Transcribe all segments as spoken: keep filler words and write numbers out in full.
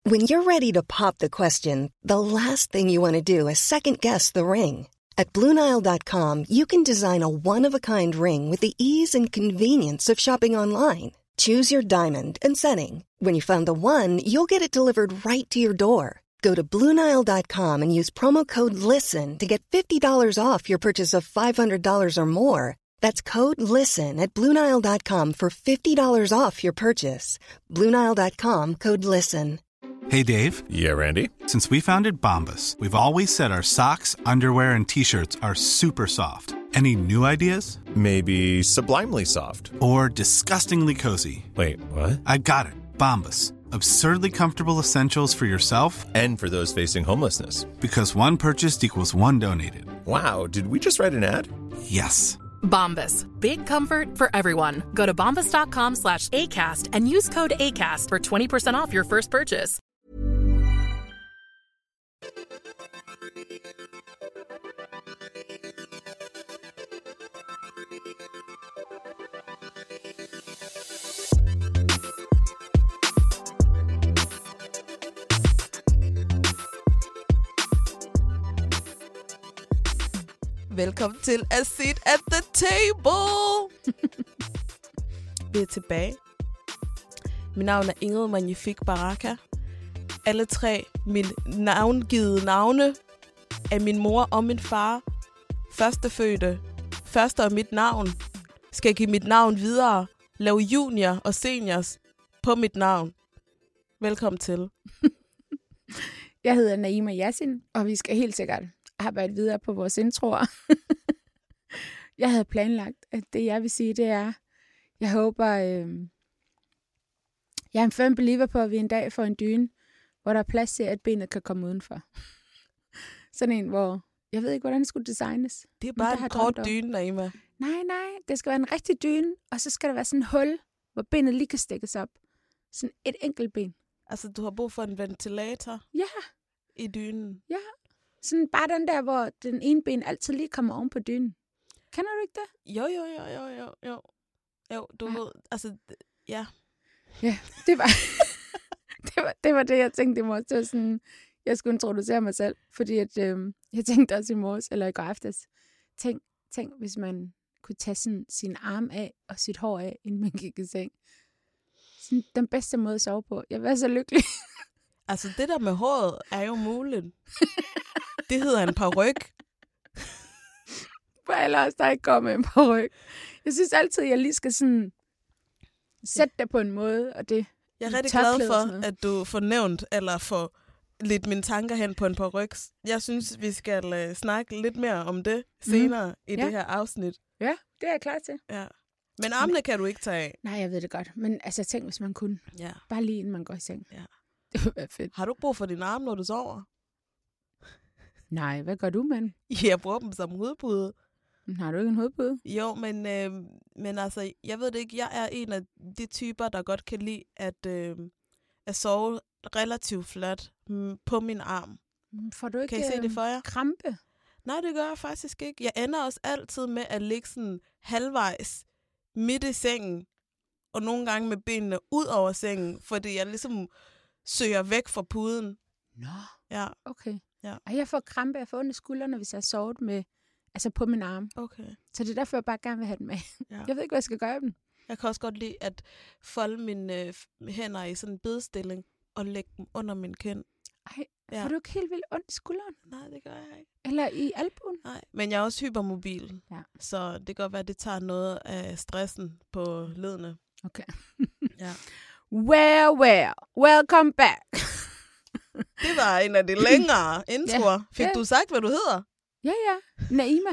When you're ready to pop the question, the last thing you want to do is second-guess the ring. At Blue Nile dot com, you can design a one-of-a-kind ring with the ease and convenience of shopping online. Choose your diamond and setting. When you find the one, you'll get it delivered right to your door. Go to Blue Nile dot com and use promo code LISTEN to get fifty dollars off your purchase of five hundred dollars or more. That's code LISTEN at Blue Nile dot com for fifty dollars off your purchase. Blue Nile dot com, code LISTEN. Hey, Dave. Yeah, Randy. Since we founded Bombas, we've always said our socks, underwear, and T-shirts are super soft. Any new ideas? Maybe sublimely soft. Or disgustingly cozy. Wait, what? I got it. Bombas. Absurdly comfortable essentials for yourself and for those facing homelessness. Because one purchased equals one donated. Wow, did we just write an ad? Yes. Bombas. Big comfort for everyone. Go to bombas dot com slash ACAST and use code ACAST for twenty percent off your first purchase. Velkommen til A Seat at the Table. Vi er tilbage. Mit navn er Ingrid Magnifique Baraka. Alle tre mine navngivede navne af min mor og min far. Førstefødte. Første og mit navn. Skal give mit navn videre. Lave junior og seniors på mit navn. Velkommen til. Jeg hedder Naima Yassin, og vi skal helt sikkert arbejde videre på vores introer. Jeg havde planlagt, at det jeg vil sige, det er, jeg håber, øh, jeg er en firm believer på, at vi en dag får en dyne, hvor der er plads til, at benet kan komme udenfor. Sådan en, hvor, jeg ved ikke, hvordan det skulle designes. Det er bare en kort dyne, Naima. Nej, nej, det skal være en rigtig dyne, og så skal der være sådan en hul, hvor benet lige kan stikkes op. Sådan et enkelt ben. Altså, du har brug for en ventilator? Ja. I dynen? Ja. Sådan bare den der, hvor den ene ben altid lige kommer oven på dynen. Kender du ikke det? Jo, jo, jo, jo, jo, jo. Jo, du ja. ved, altså, ja. Ja, det var, det var det, var det jeg tænkte i morges. Det var sådan, jeg skulle introducere mig selv, fordi at, øh, jeg tænkte også i morges, eller i går aftes, tænk, tænk, hvis man kunne tage sådan, sin arm af og sit hår af, inden man gik i seng. Sådan, den bedste måde at sove på. Jeg var så lykkelig. Altså, det der med håret er jo muligt. Det hedder en paryk. For alle os, der ikke går med en paryk. Jeg synes altid, jeg lige skal sådan sætte det på en måde, og det jeg er rigtig glad for, at du får nævnt, eller får lidt mine tanker hen på en paryk. Jeg synes, vi skal uh, snakke lidt mere om det senere mm. i ja. det her afsnit. Ja, det er jeg klar til. Ja. Men armene kan du ikke tage af. Nej, jeg ved det godt. Men altså, tænk, hvis man kunne. Ja. Bare lige inden man går i seng. Ja. Det ville være fedt. Har du brug for dine arme, når du sover? Nej, hvad gør du, mand? Jeg bruger dem som hovedpude. Har du ikke en hovedpude? Jo, men, øh, men altså, jeg ved det ikke. Jeg er en af de typer, der godt kan lide at, øh, at sove relativt fladt mm, på min arm. Får du ikke kan I se det for jer? Krampe? Nej, det gør jeg faktisk ikke. Jeg ender også altid med at ligge sådan halvvejs midt i sengen, og nogle gange med benene ud over sengen, fordi jeg ligesom søger væk fra puden. Nå, ja. Okay. Ja. Og jeg får krampe, jeg får ondt i skuldrene, hvis jeg har sovet med, altså på min arm. Okay. Så det er derfor, jeg bare gerne vil have den med. Ja. Jeg ved ikke, hvad jeg skal gøre dem. Jeg kan også godt lide at folde mine øh, hænder i sådan en bedestilling og lægge dem under min kind. Ej, ja. Får du ikke helt vildt ondt i skulderen? Nej, det gør jeg ikke. Eller i albuen? Nej, men jeg er også hypermobil. Ja. Så det kan godt være, at det tager noget af stressen på ledene. Okay. ja. Well, well. Welcome back. Det var en af de længere introer. Ja. Fik ja. du sagt, hvad du hedder? Ja, ja. Naima.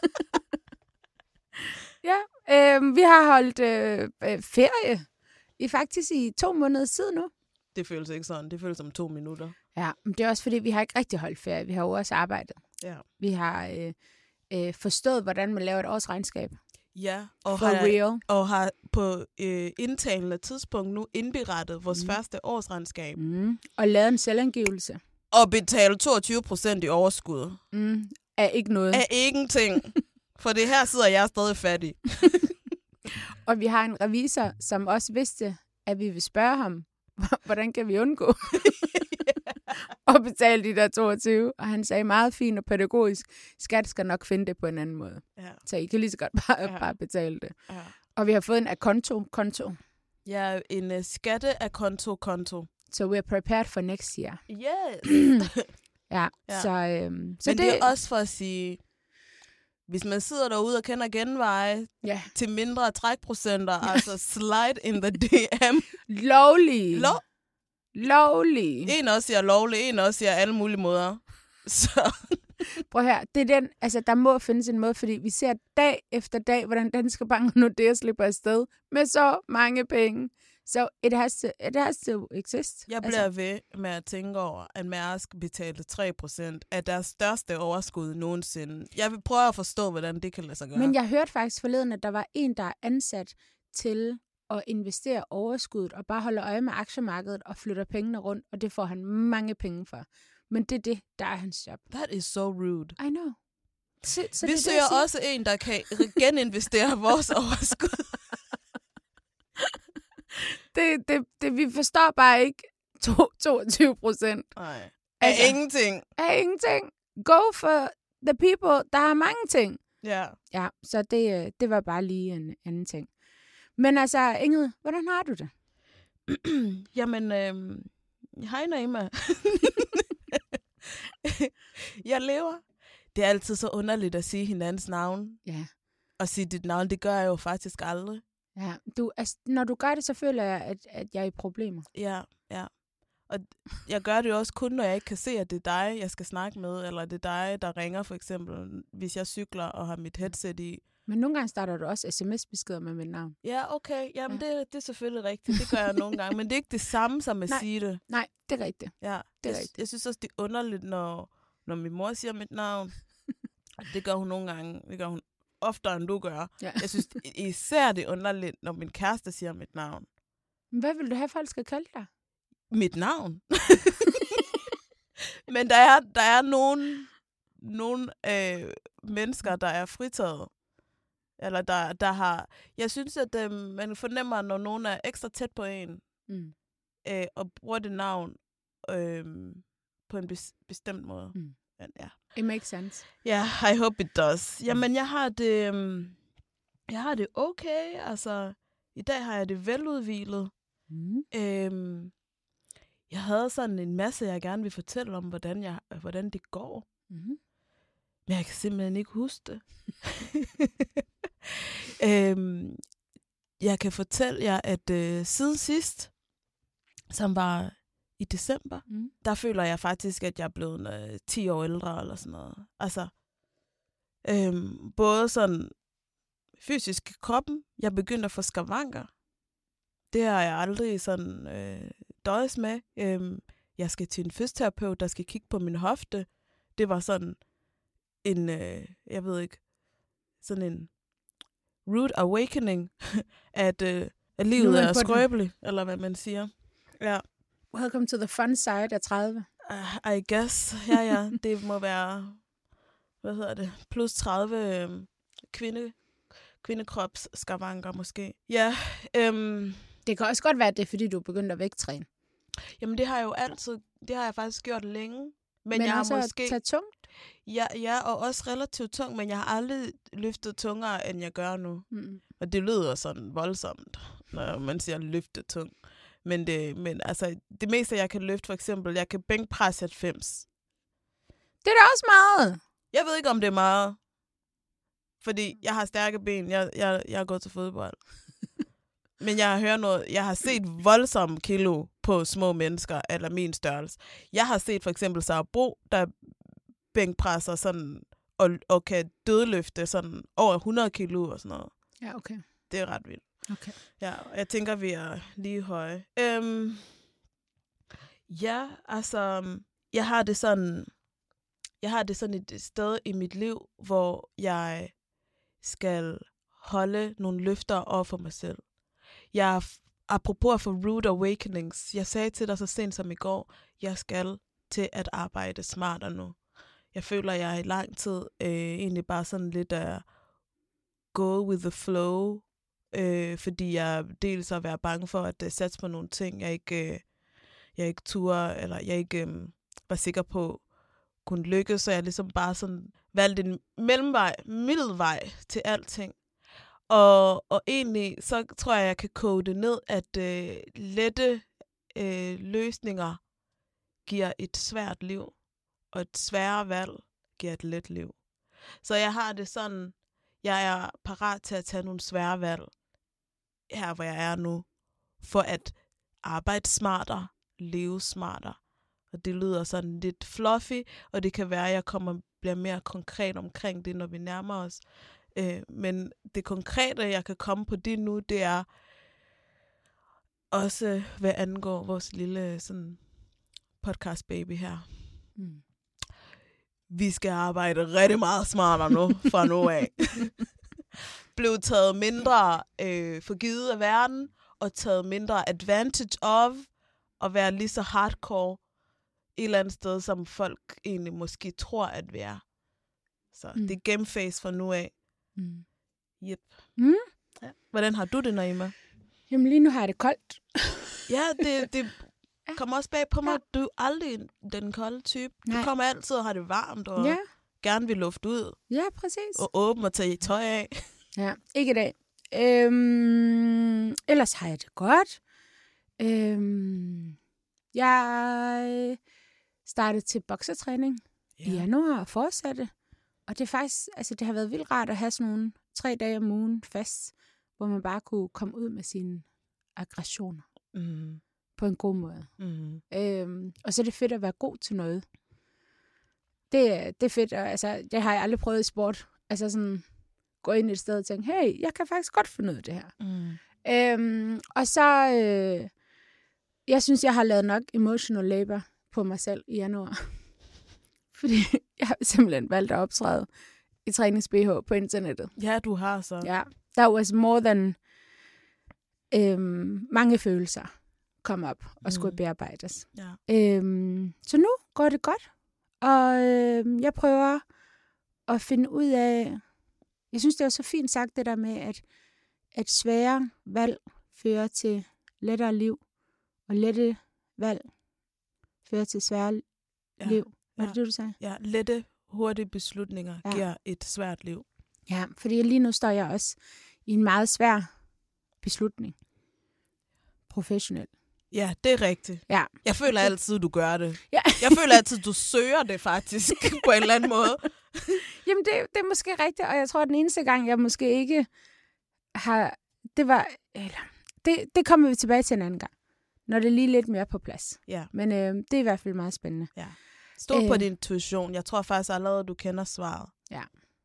ja, øh, vi har holdt øh, ferie i faktisk i to måneder siden nu. Det føles ikke sådan. Det føles som to minutter. Ja, men det er også fordi, vi har ikke rigtig holdt ferie. Vi har jo også arbejdet. Ja. Vi har øh, øh, forstået, hvordan man laver et årsregnskab. Ja, og For har, real. og har på øh, indtalende tidspunkt nu indberettet vores mm. første årsregnskab. Mm. Og lavet en selvangivelse. Og betalt toogtyve procent i overskud. Mm. Er ikke noget. Er ingenting. For det her sidder jeg stadig fattig. Og vi har en revisor, som også vidste, at vi vil spørge ham, hvordan kan vi undgå? betale de der toogtyve. Og han sagde meget fint og pædagogisk, skat skal nok finde det på en anden måde. Ja. Så I kan lige så godt bare, Ja. bare betale det. Ja. Og vi har fået en akonto-konto. Ja, en uh, skatte af konto-konto. So we're prepared for next year. Yes! Ja, Ja. så, øhm, så Men det, det er også for at sige, hvis man sidder derude og kender genveje ja, til mindre trækprocenter, altså slide in the D M. lovlig. Lov. Lovlig. En også siger lovlig, en også siger alle mulige måder. Så Prøv her, det er den, altså der må findes en måde, fordi vi ser dag efter dag, hvordan Danske Bank og Nordea slipper afsted med så mange penge. Så it has to, it has to exist. jeg bliver altså. ved med at tænke over, at Mærsk betalte tre procent af deres største overskud nogensinde. Jeg vil prøve at forstå, hvordan det kan lade sig gøre. Men jeg hørte faktisk forleden, at der var en, der er ansat til at investere overskuddet og bare holde øje med aktiemarkedet og flytter pengene rundt, og det får han mange penge for. Men det er det, der er hans job. That is so rude. I know. Så, så Vi det, er søger det, jeg siger. også en, der kan geninvestere vores overskud. Det, det, det, vi forstår bare ikke to, toogtyve procent Nej. Af Altså. ingenting. af ingenting. Go for the people, der har mange ting. Ja. Ja, så det, øh, det var bare lige en anden ting. Men altså, Ingrid, hvordan har du det? Jamen, øh, hej Naima. Jeg lever. Det er altid så underligt at sige hinandens navn. Ja. Og sige dit navn, det gør jeg jo faktisk aldrig. Ja, du, altså, når du gør det, så føler jeg, at, at jeg er i problemer. Ja, ja. Og jeg gør det jo også kun, når jeg ikke kan se, at det er dig, jeg skal snakke med, eller det er dig, der ringer for eksempel, hvis jeg cykler og har mit headset i. Men nogle gange starter du også sms-beskeder med mit navn. Ja, okay. Jamen, Ja. det, det er selvfølgelig rigtigt. Det gør jeg nogle gange. Men det er ikke det samme som at Nej. sige det. Nej, det er rigtigt. Ja, Det er jeg, rigtigt. jeg synes også, det er underligt, når, når min mor siger mit navn. Det gør hun nogle gange. Det gør hun oftere, end du gør. Ja. Jeg synes især, det er underligt, når min kæreste siger mit navn. Hvad vil du have, folk skal kalde dig? Mit navn? Men der er, der er nogle, nogle øh, mennesker, der er fritaget. Eller der, der har... Jeg synes, at øh, man fornemmer, når nogen er ekstra tæt på en, Mm. øh, og bruger det navn øh, på en bes- bestemt måde. Mm. Men, ja. It makes sense. Ja, yeah, I hope it does. Jamen, jeg har det, um, jeg har det okay. Altså, i dag har jeg det veludhvilet. Mm. Øhm, jeg havde sådan en masse, jeg gerne vil fortælle om, hvordan, jeg, hvordan det går. Mm. Men jeg kan simpelthen ikke huske det. øhm, jeg kan fortælle jer, at øh, siden sidst, som var i december, Mm. der føler jeg faktisk, at jeg er blevet øh, ti år ældre eller sådan noget. Altså, øhm, både sådan fysisk i kroppen, jeg begyndte at få skavanker. Det har jeg aldrig sådan øh, døjes med. Øhm, jeg skal til en fysioterapeut, der skal kigge på min hofte. Det var sådan en, øh, jeg ved ikke, sådan en rude awakening, at, øh, at Nu er livet man er på den. skrøbeligt, eller hvad man siger. Ja. Welcome to the fun side af tredive. Uh, I guess. Ja, ja. Det må være, hvad hedder det, plus tredive øhm, kvinde, kvindekropsskavanker måske. Ja, øhm, Det kan også godt være, at det er, fordi du er begyndt at vægttræne. jamen det har jeg jo altid, det har jeg faktisk gjort længe. Men, Men jeg også har at måske, tage tungt. ja, ja, og også relativt tung, men jeg har aldrig løftet tungere, end jeg gør nu. Mm. Og det lyder sådan voldsomt, når man siger løfte tung. Men, det, men altså, det meste, jeg kan løfte, for eksempel, jeg kan bænkpresse halvfems. Det er da også meget. Jeg ved ikke, om det er meget. Fordi jeg har stærke ben. Jeg, jeg, jeg er gået til fodbold. Men jeg har hørt noget. Jeg har set voldsomme kilo på små mennesker, eller min størrelse. Jeg har set for eksempel Sara Bro, der bænkpresser sådan, og, og kan dødløfte sådan over hundrede kilo og sådan noget. Ja, okay. Det er ret vildt. Okay. Ja, og jeg tænker, vi er lige høje. Øhm, ja, altså, jeg har det sådan, jeg har det sådan et sted i mit liv, hvor jeg skal holde nogle løfter over for mig selv. Jeg, apropos at få rude awakenings, jeg sagde til dig så sent som i går, jeg skal til at arbejde smartere nu. Jeg føler, jeg i lang tid øh, egentlig bare sådan lidt at go with the flow, øh, fordi jeg dels har været bange for at uh, satse på nogle ting, jeg ikke, øh, jeg ikke turde, eller jeg ikke, øh, var sikker på kunne lykkes, så jeg ligesom bare sådan valgte en mellemvej, middelvej til alting. Og, og egentlig, så tror jeg, jeg kan koge det ned, at øh, lette øh, løsninger giver et svært liv, og et sværere valg giver et let liv. Så jeg har det sådan, jeg er parat til at tage nogle svære valg, her hvor jeg er nu, for at arbejde smartere, leve smartere. Og det lyder sådan lidt fluffy, og det kan være, at jeg kommer bliver mere konkret omkring det, når vi nærmer os. Øh, men det konkrete, jeg kan komme på det nu, det er også, hvad angår vores lille sådan, podcast baby her. Mm. Vi skal arbejde rigtig meget smartere nu, fra nu af. Blev taget mindre øh, for givet af verden, og taget mindre advantage of, at være lige så hardcore et eller andet sted, som folk egentlig måske tror, at vi er. Så mm. det er gameface fra nu af. Mm. Yep. Mm. Ja. Hvordan har du det, Naima? Jamen lige nu har jeg det koldt. Ja, det, det kommer også bag på mig. Du er aldrig den kolde type. Nej. Du kommer altid og har det varmt, og ja. gerne vil lufte ud. Ja, præcis. Og åbne og tage tøj af. Ja, ikke i dag. Øhm, ellers har jeg det godt. Øhm, jeg startede til boksertræning ja. i januar og fortsatte. Og det er faktisk, altså det har været vildt rart at have sådan nogle tre dage om ugen fast, hvor man bare kunne komme ud med sine aggressioner mm. på en god måde. Mm. Øhm, og så er det fedt at være god til noget. Det, det er fedt, og, altså det har jeg aldrig prøvet i sport. Altså sådan gå ind et sted og tænke, hey, jeg kan faktisk godt finde ud af det her. Mm. Øhm, og så, øh, jeg synes, jeg har lavet nok emotional labor på mig selv i januar. Fordi jeg har simpelthen valgt at optræde i trænings-B H på internettet. Ja, du har så. Ja, der was more than øhm, mange følelser kom op og mm. skulle bearbejdes. Ja. Øhm, så nu går det godt, og øhm, jeg prøver at finde ud af, jeg synes, det er så fint sagt det der med, at, at svære valg fører til lettere liv, og lette valg fører til svære ja. liv. Var det ja. det, du sagde? Ja, lette, hurtige beslutninger ja. giver et svært liv. Ja, fordi lige nu står jeg også i en meget svær beslutning. Professionelt. Ja, det er rigtigt. Ja. Jeg føler altid, du gør det. Ja. Jeg føler altid, du søger det faktisk på en eller anden måde. Jamen, det, det er måske rigtigt, og jeg tror, at den eneste gang, jeg måske ikke har... Det var... Eller, det, det kommer vi tilbage til en anden gang, når det er lige lidt mere på plads. Ja. Men øh, det er i hvert fald meget spændende. Ja. Stå øh. på din intuition. Jeg tror faktisk allerede, at du kender svaret. Ja.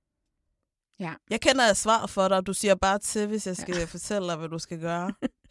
Ja. Jeg kender svaret for dig, og du siger bare til, hvis jeg skal ja. fortælle dig, hvad du skal gøre.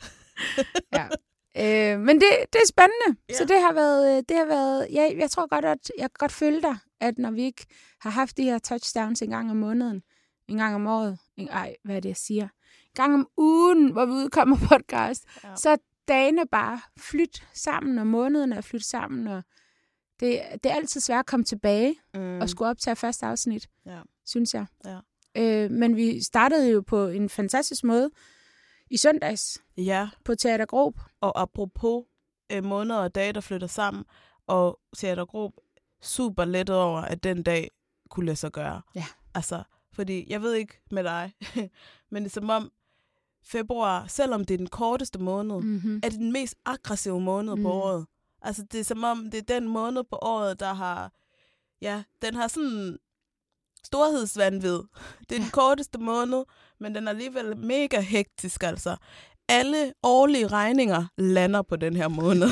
ja. Øh, men det, det er spændende. Ja. Så det har været... Det har været ja, jeg tror godt, at jeg kan godt føle dig, at når vi ikke har haft de her touchdowns en gang om måneden, en gang om året, en, ej, hvad er det, jeg siger? En gang om ugen, hvor vi udkommer podcast, ja. så er dagene bare flyt sammen, og måneden er flyttet sammen, og det, det er altid svært at komme tilbage mm. og skulle optage første afsnit, ja. synes jeg. Ja. Øh, men vi startede jo på en fantastisk måde i søndags ja. på Teater Grob. Og apropos øh, måneder og dage, der flytter sammen, og Teater Grob super let over, at den dag kunne lade sig gøre. Ja. Altså, fordi jeg ved ikke med dig, men det er som om februar, selvom det er den korteste måned, mm-hmm. er det den mest aggressive måned mm. på året. Altså, det er som om, det er den måned på året, der har, ja, den har sådan storhedsvanvid. Det er den korteste måned, men den er alligevel mega hektisk, altså. Alle årlige regninger lander på den her måned.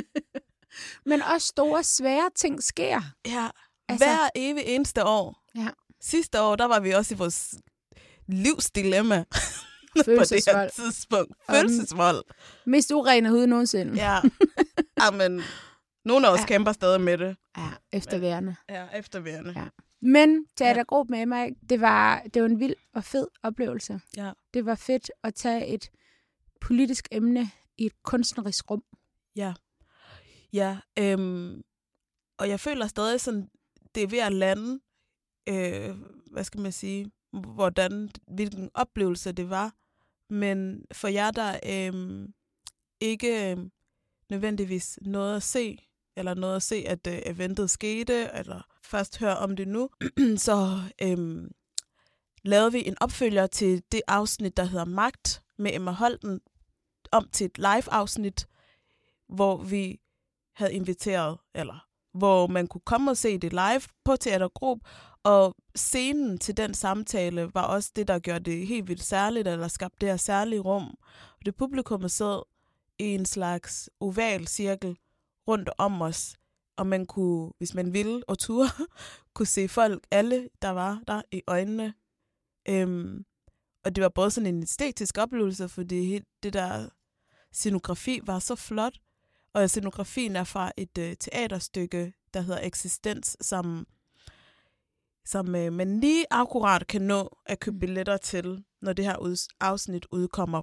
Men også store, svære ting sker. Ja, altså, hver evig eneste år. Ja. Sidste år, der var vi også i vores livsdilemma. På det her tidspunkt. Følelsesvold. Um, mest urene hud nogensinde. Ja. Amen. Nogle af os ja. kæmper stadig med det. Ja, efterværende. Ja, efterværende. Ja. Men Teater Grob med mig, det var, det var en vild og fed oplevelse. Ja. Det var fedt at tage et politisk emne i et kunstnerisk rum. Ja. Ja, øhm, og jeg føler stadig sådan, det er ved at lande, øh, hvad skal man sige, hvordan, hvilken oplevelse det var. Men for jer, der øh, ikke øh, nødvendigvis noget at se eller noget at se, at øh, eventet skete, eller først høre om det nu, så øhm, lavede vi en opfølger til det afsnit, der hedder Magt, med Emma Holten, om til et live-afsnit, hvor vi havde inviteret, eller hvor man kunne komme og se det live på Teatergruppe, og scenen til den samtale var også det, der gjorde det helt vildt særligt, eller skabte det her særlige rum. Og det publikum sad i en slags oval cirkel rundt om os, og man kunne, hvis man ville og turde, kunne se folk, alle der var der, i øjnene. Øhm, og det var både sådan en æstetisk oplevelse, fordi det der scenografi var så flot, og scenografien er fra et øh, teaterstykke, der hedder Eksistens, som, som øh, man lige akkurat kan nå at købe billetter til, når det her ud, afsnit udkommer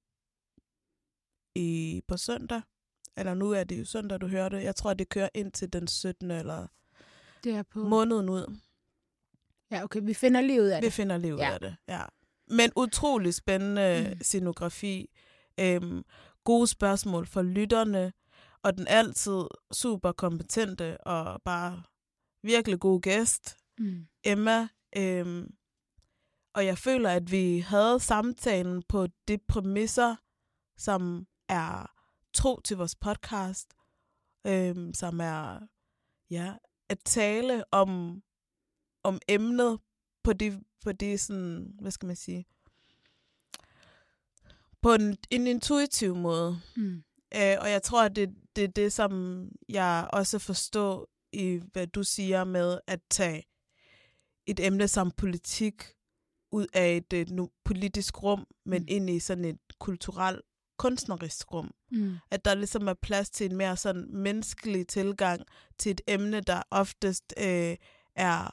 i, på søndag. Eller nu er det jo søndag, du hører det. Jeg tror, det kører ind til den syttende eller det er på måneden ud. Ja, okay, vi finder lige ud af det. Vi finder lige ud ja. af det, ja. Men utrolig spændende mm. scenografi. Øhm, gode spørgsmål for lytterne, og den altid super kompetente og bare virkelig god gæst, mm. Emma. Øhm, og jeg føler, at vi havde samtalen på de præmisser, som er tro til vores podcast, øhm, som er ja, at tale om, om emnet på det, på det sådan, hvad skal man sige, på en, en intuitiv måde. Mm. Øh, og jeg tror, at det, det er det, som jeg også forstår i, hvad du siger med at tage et emne som politik ud af et, et politisk rum, men mm. ind i sådan et kulturelt, kunstnerisk rum. Mm. At der ligesom er plads til en mere sådan menneskelig tilgang til et emne, der oftest øh, er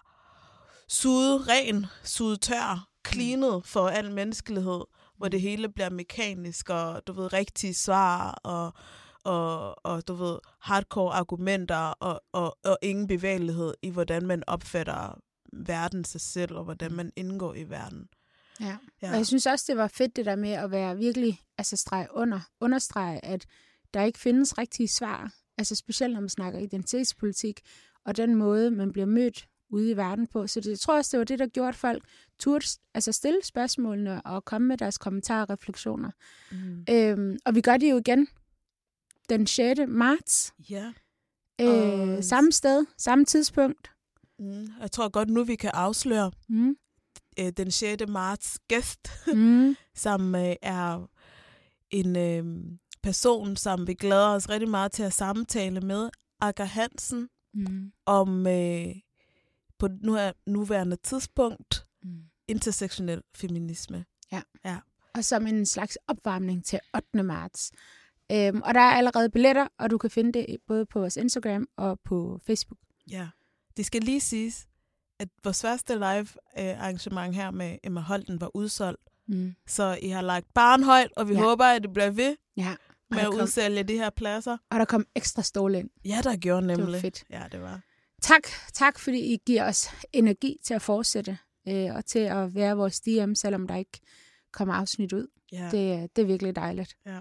suget ren, suget tør, cleanet for al menneskelighed, hvor det hele bliver mekanisk, og du ved, rigtige svar, og, og, og du ved, hardcore argumenter, og, og, og ingen bevægelighed i, hvordan man opfatter verden sig selv, og hvordan man indgår i verden. Ja. ja, og jeg synes også, det var fedt det der med at være virkelig, altså streg under, understrege, at der ikke findes rigtige svar, altså specielt når man snakker identitetspolitik, og den måde, man bliver mødt ude i verden på. Så det, jeg tror også, det var det, der gjorde, at folk turde altså stille spørgsmålene og komme med deres kommentarer og refleksioner. Mm. Øhm, og vi gør det jo igen den sjette marts. Ja. Øh, og... Samme sted, samme tidspunkt. Mm. Jeg tror godt nu, vi kan afsløre mm. øh, den sjette marts gæst, mm. som øh, er en øh, person, som vi glæder os rigtig meget til at samtale med, Agger Hansen, mm. om øh, på nu er nuværende tidspunkt mm. intersektionel feminisme. Ja. ja, og som en slags opvarmning til ottende marts. Øhm, og der er allerede billetter, og du kan finde det både på vores Instagram og på Facebook. Ja, det skal lige siges, at vores første live arrangement her med Emma Holten var udsolgt. Mm. Så I har lagt barn højt, og vi ja. håber, at det bliver ved ja. med at kom... udsælge de her pladser. Og der kom ekstra stole ind. Ja, der gjorde nemlig. Det var fedt. Ja, det var. Tak, tak fordi I giver os energi til at fortsætte, øh, og til at være vores D M, selvom der ikke kommer afsnit ud. Ja. Det, det er virkelig dejligt. Ja.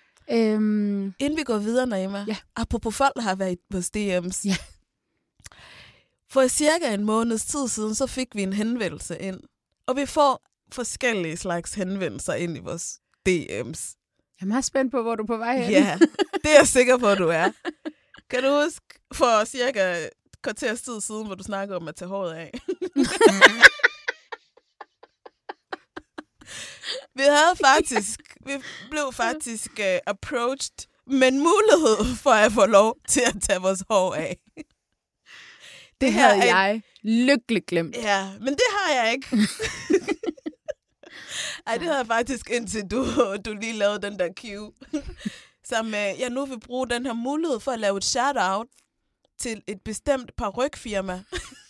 Øhm, Inden vi går videre, Naima, ja. apropos folk, der har været vores D M's. Ja. For cirka en måneds tid siden, så fik vi en henvendelse ind. Og vi får forskellige slags henvendelser ind i vores D M's. Jeg er meget spændt på, hvor du er på vej hen. Ja, det er jeg sikker på, at du er. Kan du huske for cirka et kvarters tid siden, hvor du snakkede om at tage håret af? Vi havde faktisk, vi blev faktisk uh, approached med en mulighed for at få lov til at tage vores hår af. Det, det havde er, jeg lykkeligt glemt. Ja, men det har jeg ikke. Ej, det havde jeg faktisk indtil du, du lige lavede den der cue. Som uh, jeg nu vil bruge den her mulighed for at lave et shout-out til et bestemt parrykfirma.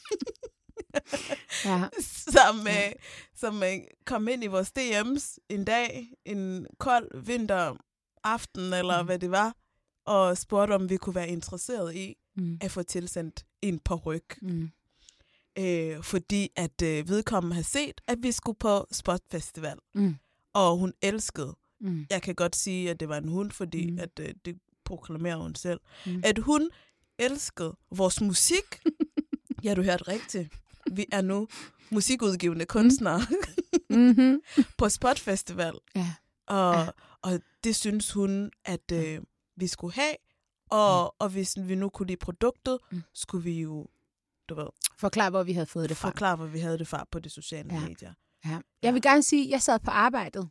ja. Som, ja. øh, som øh, kom ind i vores D M's en dag, en kold vinteraften, eller mm. hvad det var, og spurgte, om vi kunne være interesseret i mm. at få tilsendt en paryk. Mm. Øh, fordi at øh, vedkommende havde set, at vi skulle på Spot Festival. Mm. Og hun elskede. Mm. Jeg kan godt sige, at det var en hund, fordi mm. at, øh, det proklamerer hun selv. Mm. At hun elsket vores musik. Ja, du hørte rigtigt. Vi er nu musikudgivende kunstnere Mm-hmm. på Spot Festival. Ja. Og, Ja. og det synes hun, at øh, vi skulle have. Og, mm. og hvis vi nu kunne lide produktet, mm. skulle vi jo, du ved, Forklar, hvor vi havde fået det fra. forklare, hvor vi havde det fra på de sociale Ja. medier. Ja. Jeg vil gerne sige, at jeg sad på arbejdet,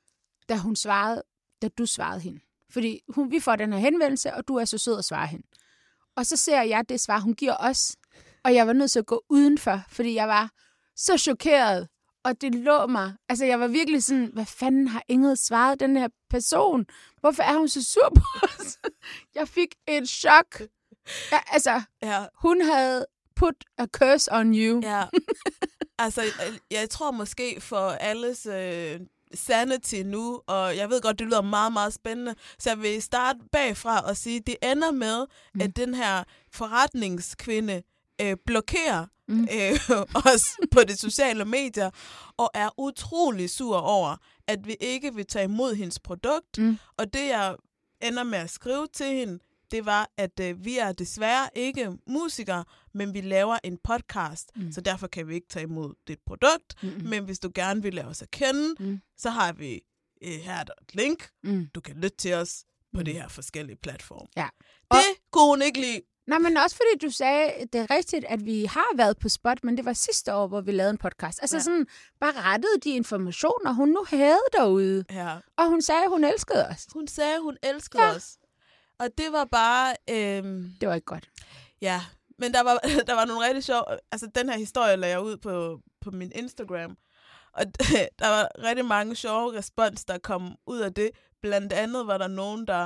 da hun svarede, da du svarede hende. Fordi hun, vi får den her henvendelse, og du er så sød at svare hende. Og så ser jeg det svar, hun giver os. Og jeg var nødt til at gå udenfor, fordi jeg var så chokeret. Og det lå mig. Altså, jeg var virkelig sådan, hvad fanden har Ingrid svaret den her person? Hvorfor er hun så sur på os? Jeg fik et chok. Ja, altså, Ja, hun havde put a curse on you. ja. Altså, jeg, jeg tror måske for alles øh, sanity nu, og jeg ved godt, det lyder meget, meget spændende, så jeg vil starte bagfra og sige, det ender med, mm. at den her forretningskvinde øh, blokerer mm. øh, os på de sociale medier, og er utrolig sur over, at vi ikke vil tage imod hendes produkt. Mm. Og det, jeg ender med at skrive til hende, det var, at øh, vi er desværre ikke musikere, men vi laver en podcast, mm. så derfor kan vi ikke tage imod dit produkt. Mm-hmm. Men hvis du gerne vil lade os at kende, mm. så har vi øh, her er der et link. Mm. Du kan lytte til os på mm. de her forskellige platforme. Ja. Det og kunne hun ikke lide. Nej, men også fordi du sagde, det er rigtigt, at vi har været på Spot, men det var sidste år, hvor vi lavede en podcast. Altså ja. sådan, bare rettede de informationer, hun nu havde derude. Ja. Og hun sagde, at hun elskede os. Hun sagde, at hun elskede ja. os. Og det var bare... Øhm, det var ikke godt. Ja, men der var, der var nogle rigtig sjove... Altså, den her historie lagde jeg ud på, på min Instagram. Og der var rigtig mange sjove respons, der kom ud af det. Blandt andet var der nogen, der,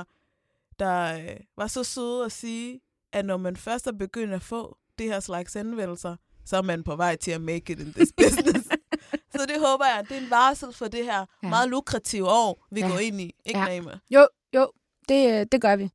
der øh, var så søde at sige, at når man først er begyndt at få det her slags henvendelser, så er man på vej til at make it in this business. Så det håber jeg, det er en varsel for det her ja. meget lukrative år, vi ja. går ind i. Ikke, ja. Naima? Jo, jo, det, det gør vi.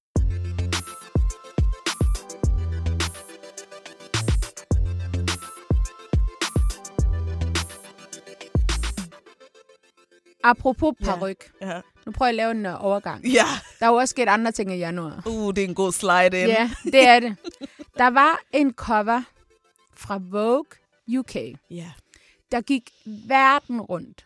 Apropos paryk. Ja. Ja. Nu prøver jeg at lave en uh, overgang. Ja. Der er jo også sket andre ting i januar. Uh, det er en god slide ind. Ja, det er det. Der var en cover fra Vogue U K, ja. der gik verden rundt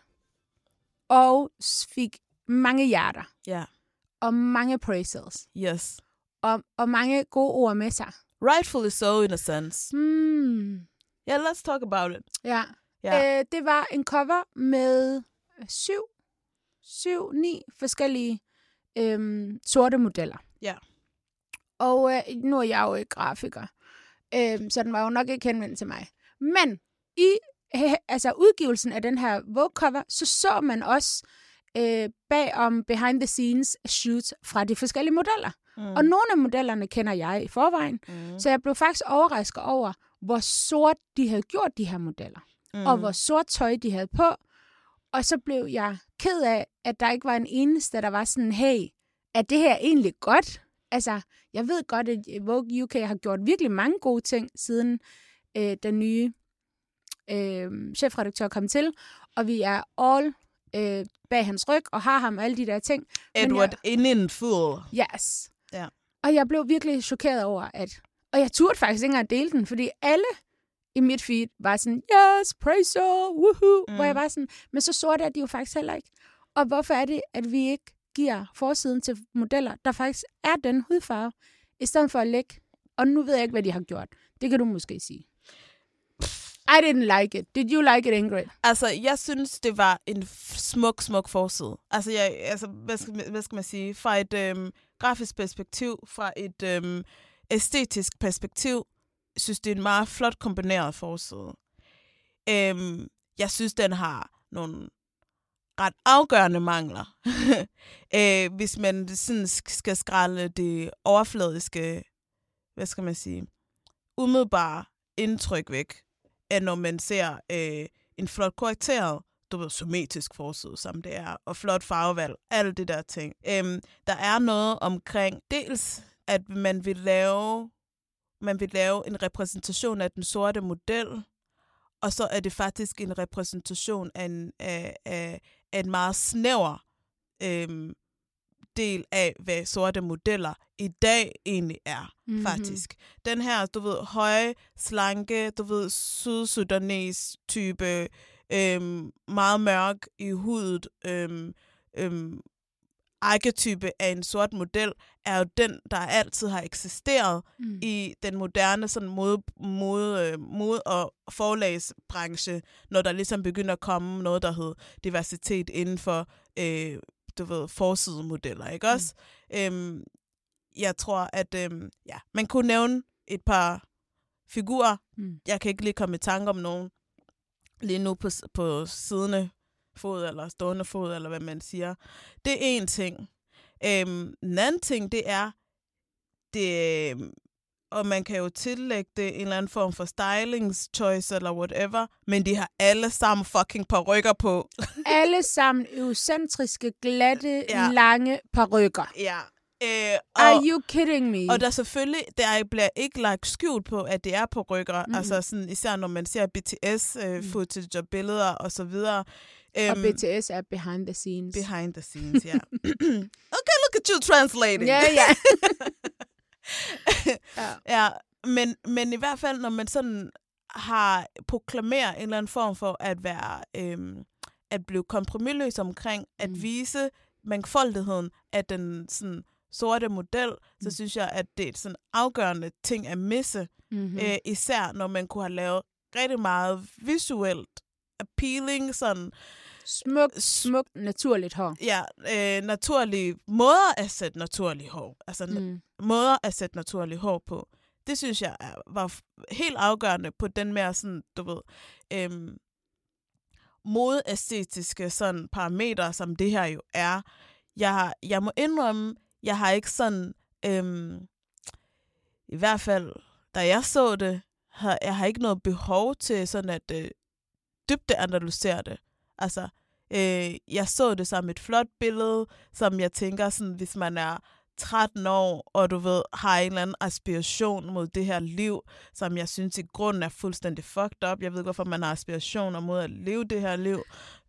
og fik mange hjerter. Ja. Og mange praises. Yes. Og, og mange gode ord med sig. Rightfully so, in a sense. Hmm. Yeah, let's talk about it. Ja. Ja. Øh, det var en cover med syv, syv, ni forskellige øhm, sorte modeller. Ja. Og øh, nu er jeg jo ikke grafiker, øh, så den var jo nok ikke henvendt til mig. Men i øh, altså udgivelsen af den her Vogue-cover, så så man også øh, bagom behind the scenes shoots fra de forskellige modeller. Mm. Og nogle af modellerne kender jeg i forvejen, mm. så jeg blev faktisk overrasket over, hvor sort de havde gjort de her modeller. Mm. Og hvor sort tøj de havde på. Og så blev jeg ked af, at der ikke var en eneste, der var sådan, hey, er det her egentlig godt? Altså, jeg ved godt, at Vogue U K har gjort virkelig mange gode ting, siden øh, den nye øh, chefredaktør kom til. Og vi er all øh, bag hans ryg, og har ham og alle de der ting. Edward Enninful. Yes. Ja. Og jeg blev virkelig chokeret over, at... Og jeg turde faktisk ikke engang dele den, fordi alle i mit feed var sådan, yes, praise woohoo, mm. hvor jeg var sådan, men så sorte er de jo faktisk heller ikke. Og hvorfor er det, at vi ikke giver forsiden til modeller, der faktisk er den hudfarve, i stedet for at lægge, og nu ved jeg ikke, hvad de har gjort. Det kan du måske sige. I didn't like it. Did you like it, Ingrid? Altså, jeg synes, det var en smuk, smuk forside. Altså, jeg, altså hvad, skal, hvad skal man sige? Fra et øhm, grafisk perspektiv, fra et øhm, æstetisk perspektiv, synes, det er en meget flot kombineret forside. Øhm, jeg synes, den har nogle ret afgørende mangler. øh, hvis man sådan skal skrælle det overfladiske, hvad skal man sige, umiddelbare indtryk væk, at når man ser øh, en flot korrekteret, du ved, symmetrisk forside, som det er, og flot farvevalg, alle det der ting. Øhm, der er noget omkring, dels at man vil lave man vil lave en repræsentation af den sorte model, og så er det faktisk en repræsentation af en, af, af, af en meget snæver øhm, del af, hvad sorte modeller i dag egentlig er, mm-hmm. faktisk. Den her, du ved, høje, slanke, du ved, sydsudanes type, øhm, meget mørk i hudet, øhm, øhm, arketype af en sort model, er jo den, der altid har eksisteret mm. i den moderne sådan mode, mode, mode- og forlagsbranche, når der ligesom begynder at komme noget, der hedder diversitet inden for øh, du ved, forsidemodeller, ikke også? Mm. Øhm, jeg tror, at øhm, ja, man kunne nævne et par figurer. Mm. Jeg kan ikke lige komme i tanke om nogen lige nu på, på siddende fod, eller stående fod, eller hvad man siger. Det er en ting. Øhm, en anden ting, det er, det, og man kan jo tillægge det en eller anden form for stylingschoice, eller whatever, men de har alle sammen fucking parykker på. Alle sammen eurocentriske, glatte, ja. lange parykker. Ja. Øh, og, Are you kidding me? Og der selvfølgelig, der bliver ikke lagt skjult på, at det er parykker, mm. altså sådan, især når man ser B T S-footage øh, og billeder og så videre. Og B T S er behind the scenes. Behind the scenes, ja. Okay, look at you translating. Ja, ja. ja. ja men, men i hvert fald, når man sådan har proklameret en eller anden form for at være, øhm, at blive kompromisløs omkring, at mm. vise mangfoldigheden af den sådan sorte model, mm. så synes jeg, at det er et sådan afgørende ting at misse. Mm-hmm. Øh, især når man kunne have lavet rigtig meget visuelt appealing, sådan smukt, smukt, naturligt hår. Ja, øh, naturlige måder at sætte naturlige hår. Altså mm. måder at sætte naturlige hår på. Det synes jeg er, var helt afgørende på den mere sådan, du ved, øhm, modeæstetiske sådan parametre, som det her jo er. Jeg, jeg må indrømme, jeg har ikke sådan, øhm, i hvert fald, da jeg så det, har, jeg har ikke noget behov til sådan at øh, dybde analysere det. Altså, øh, jeg så det som et flot billede, som jeg tænker sådan, hvis man er tretten år, og du ved, har en eller anden aspiration mod det her liv, som jeg synes i grunden er fuldstændig fucked up. Jeg ved ikke, hvorfor man har aspirationer mod at leve det her liv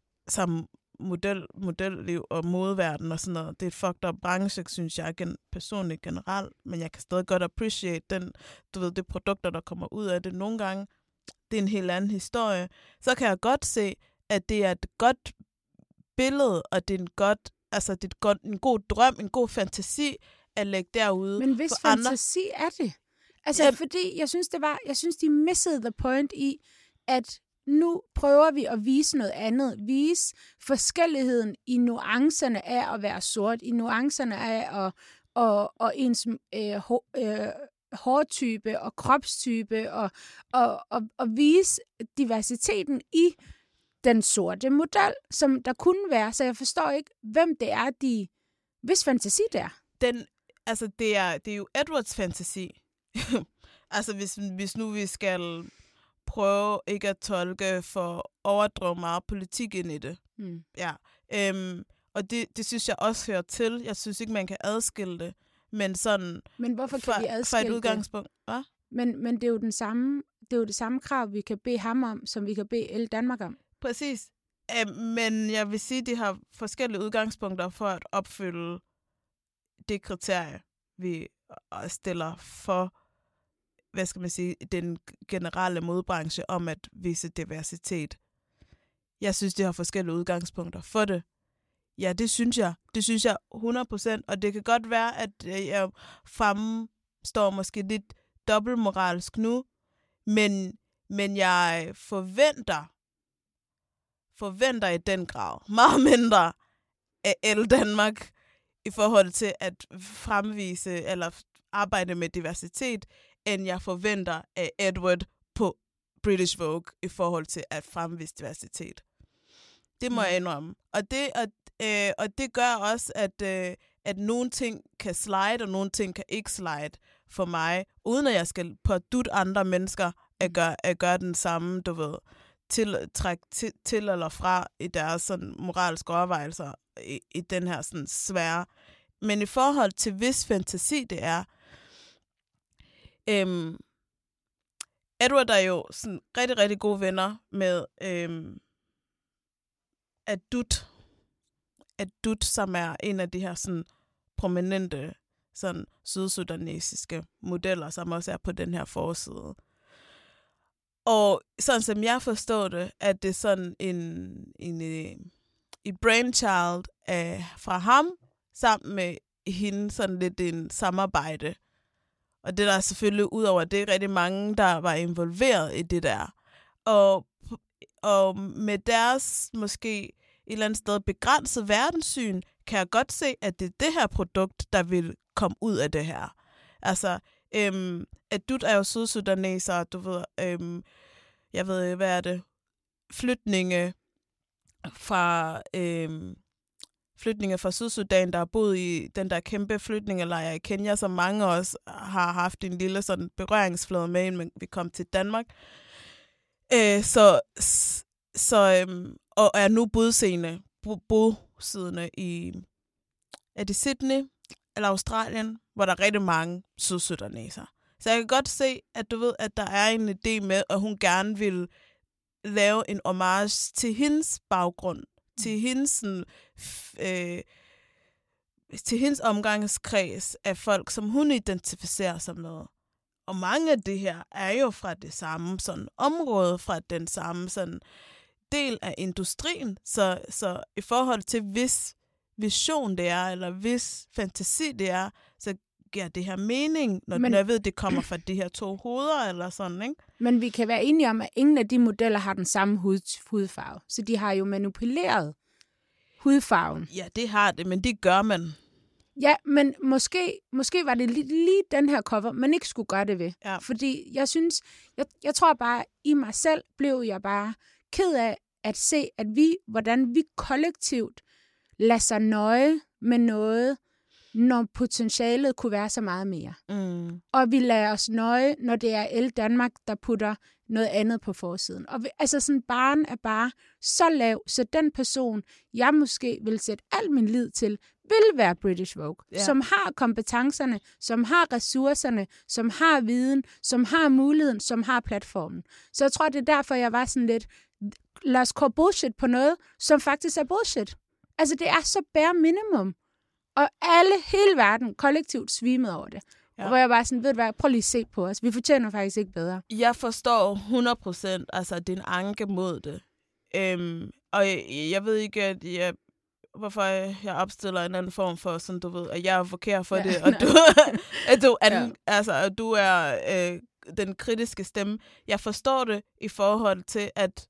som model, modelliv og modeverden og sådan noget. Det er et fucked up branche, synes jeg gen, personligt generelt, men jeg kan stadig godt appreciate den, du ved, det produkter, der kommer ud af det nogle gange. Det er en helt anden historie. Så kan jeg godt se, at det er et godt billede, og det er en godt altså det er godt, en god drøm, en god fantasi at lægge derude. Men hvis for fantasi andre. er det? Altså, ja. fordi jeg synes, det var, jeg synes, de missede the point i, at nu prøver vi at vise noget andet. Vise forskelligheden i nuancerne af at være sort, i nuancerne af at, og, og ens øh, hår, øh, hårtype og kropstype, og, og, og, og vise diversiteten i den sorte model, som der kunne være. Så jeg forstår ikke, hvem det er, de... Hvis fantasi det er. Den, altså, det er, det er jo Edwards fantasi. altså, hvis, hvis nu vi skal prøve ikke at tolke for overdrev meget politik ind i det. Mm. Ja. Øhm, og det, det synes jeg også hører til. Jeg synes ikke, man kan adskille det. Men sådan... Men hvorfor kan for, vi adskille for et udgangspunkt. Hvad? Men, men det er jo den samme, det er jo det samme krav, vi kan bede ham om, som vi kan bede El Danmark om. Præcis. Æ, men jeg vil sige, at de har forskellige udgangspunkter for at opfylde det kriterie, vi stiller for, hvad skal man sige, den generelle modbranche om at vise diversitet. Jeg synes, de har forskellige udgangspunkter for det. Ja, det synes jeg. Det synes jeg hundrede procent. Og det kan godt være, at jeg fremstår måske lidt dobbeltmoralsk nu, men, men jeg forventer, forventer i den grad meget mindre af El Danmark i forhold til at fremvise eller arbejde med diversitet, end jeg forventer af Edward på British Vogue i forhold til at fremvise diversitet. Det må mm. jeg indrømme. Og det, og, øh, og det gør også, at, øh, at nogle ting kan slide, og nogle ting kan ikke slide for mig, uden at jeg skal pådutte andre mennesker at gøre, at gøre den samme, du ved, til, træk til, til eller fra i deres sådan, moralske overvejelser i, i den her sådan, svære. Men i forhold til hvis fantasi det er, øhm, Edward er jo sådan rigtig, rigtig gode venner med øhm, Adut. Adut, som er en af de her sådan prominente sådan sydsudanesiske modeller, som også er på den her forside. Og sådan som jeg forstår det, at det er sådan en, en, en brainchild af, fra ham, sammen med hende, sådan lidt en samarbejde. Og det der er selvfølgelig, udover det, rigtig mange, der var involveret i det der. Og, og med deres måske et eller andet sted begrænset verdenssyn, kan jeg godt se, at det er det her produkt, der vil komme ud af det her. Altså, øhm, at du er jo sydsudaneser, du ved, øhm, jeg ved, hvad er det, flytninge fra, øhm, flytninge fra Sydsudan, der har boet i den der kæmpe flytningelejr i Kenya, som mange af os har haft en lille sådan berøringsflade med, inden vi kom til Danmark. Øh, så, så øhm, og er nu bosiddende, bosiddende i, er det Sydney eller Australien, hvor der er rigtig mange sydsudaneser. Så jeg kan godt se, at du ved, at der er en idé med, at hun gerne vil lave en homage til hendes baggrund, mm. til hendes, øh, til hendes omgangskreds af folk, som hun identificerer sig med. Og mange af det her er jo fra det samme sådan område, fra den samme sådan del af industrien. Så, så i forhold til hvis vision det er, eller hvis fantasi det er, så giver det her mening, når, men, når jeg ved, det kommer fra de her to hoveder, eller sådan, ikke? Men vi kan være enige om, at ingen af de modeller har den samme hud, hudfarve. Så de har jo manipuleret hudfarven. Ja, det har det, men det gør man. Ja, men måske, måske var det lige, lige den her cover, man ikke skulle gøre det ved. Ja. Fordi jeg synes, jeg, jeg tror bare, i mig selv blev jeg bare ked af at se, at vi, hvordan vi kollektivt lader sig nøje med noget, når potentialet kunne være så meget mere. Mm. Og vi lader os nøje, når det er El Danmark, der putter noget andet på forsiden. Og vi, altså sådan, barn er bare så lav, så den person, jeg måske vil sætte al min lid til, vil være British Vogue, yeah. som har kompetencerne, som har ressourcerne, som har viden, som har muligheden, som har platformen. Så jeg tror, det er derfor, jeg var sådan lidt, lad os call bullshit på noget, som faktisk er bullshit. Altså, det er så bare minimum. Og alle, hele verden, kollektivt svimede over det. Ja. Hvor jeg bare sådan, ved du hvad, prøv lige at se på os. Vi fortjener faktisk ikke bedre. Jeg forstår hundrede procent altså din anke mod det. Øhm, og jeg, jeg ved ikke, at jeg, hvorfor jeg opstiller en anden form for, sådan du ved, at jeg advokerer for ja, det, og du, at, du an, ja. altså, at du er øh, den kritiske stemme. Jeg forstår det i forhold til, at,